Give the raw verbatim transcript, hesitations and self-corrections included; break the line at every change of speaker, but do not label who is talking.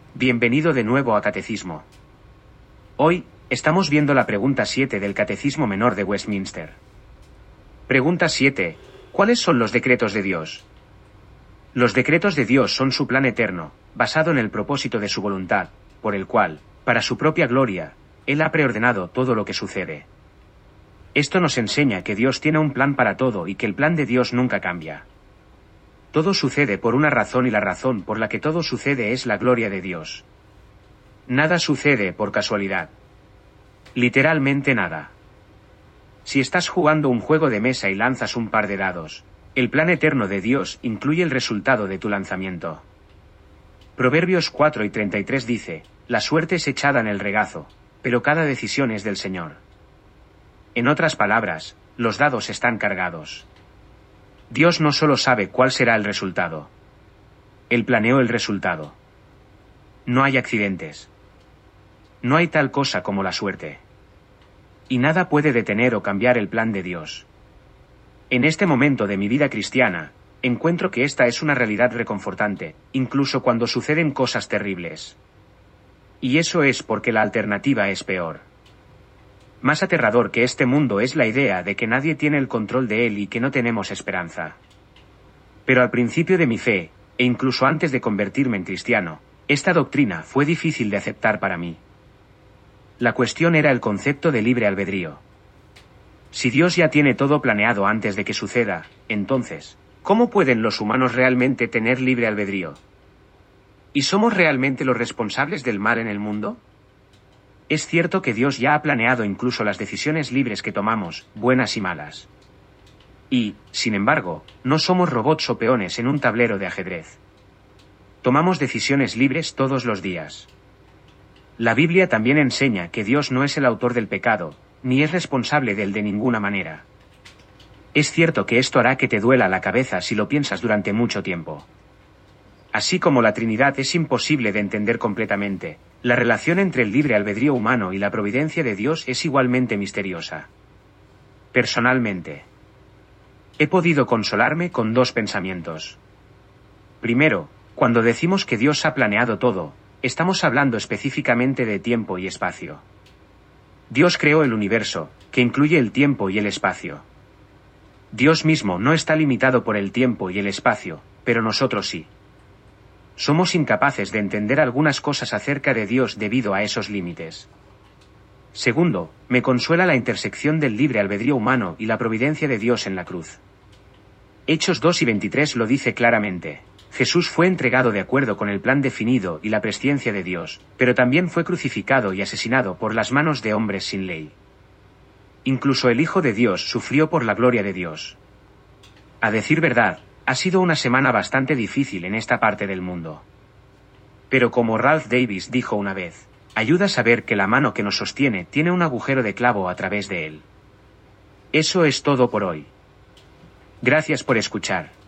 Bienvenido de nuevo a Catecismo. Hoy, estamos viendo la pregunta siete del Catecismo Menor de Westminster. Pregunta siete. ¿Cuáles son los decretos de Dios? Los decretos de Dios son su plan eterno, basado en el propósito de su voluntad, por el cual, para su propia gloria, Él ha preordenado todo lo que sucede. Esto nos enseña que Dios tiene un plan para todo y que el plan de Dios nunca cambia. Todo sucede por una razón y la razón por la que todo sucede es la gloria de Dios. Nada sucede por casualidad. Literalmente nada. Si estás jugando un juego de mesa y lanzas un par de dados, el plan eterno de Dios incluye el resultado de tu lanzamiento. Proverbios cuatro y treinta y tres dice, la suerte es echada en el regazo, pero cada decisión es del Señor. En otras palabras, los dados están cargados. Dios no solo sabe cuál será el resultado. Él planeó el resultado. No hay accidentes. No hay tal cosa como la suerte. Y nada puede detener o cambiar el plan de Dios. En este momento de mi vida cristiana, encuentro que esta es una realidad reconfortante, incluso cuando suceden cosas terribles. Y eso es porque la alternativa es peor. Más aterrador que este mundo es la idea de que nadie tiene el control de él y que no tenemos esperanza. Pero al principio de mi fe, e incluso antes de convertirme en cristiano, esta doctrina fue difícil de aceptar para mí. La cuestión era el concepto de libre albedrío. Si Dios ya tiene todo planeado antes de que suceda, entonces, ¿cómo pueden los humanos realmente tener libre albedrío? ¿Y somos realmente los responsables del mal en el mundo? Es cierto que Dios ya ha planeado incluso las decisiones libres que tomamos, buenas y malas. Y, sin embargo, no somos robots o peones en un tablero de ajedrez. Tomamos decisiones libres todos los días. La Biblia también enseña que Dios no es el autor del pecado, ni es responsable de él de ninguna manera. Es cierto que esto hará que te duela la cabeza si lo piensas durante mucho tiempo. Así como la Trinidad es imposible de entender completamente, la relación entre el libre albedrío humano y la providencia de Dios es igualmente misteriosa. Personalmente, he podido consolarme con dos pensamientos. Primero, cuando decimos que Dios ha planeado todo, estamos hablando específicamente de tiempo y espacio. Dios creó el universo, que incluye el tiempo y el espacio. Dios mismo no está limitado por el tiempo y el espacio, pero nosotros sí. Somos incapaces de entender algunas cosas acerca de Dios debido a esos límites. Segundo, me consuela la intersección del libre albedrío humano y la providencia de Dios en la cruz. Hechos dos y veintitrés lo dice claramente. Jesús fue entregado de acuerdo con el plan definido y la presciencia de Dios, pero también fue crucificado y asesinado por las manos de hombres sin ley. Incluso el Hijo de Dios sufrió por la gloria de Dios. A decir verdad, ha sido una semana bastante difícil en esta parte del mundo. Pero como Ralph Davis dijo una vez, ayuda a saber que la mano que nos sostiene tiene un agujero de clavo a través de él. Eso es todo por hoy. Gracias por escuchar.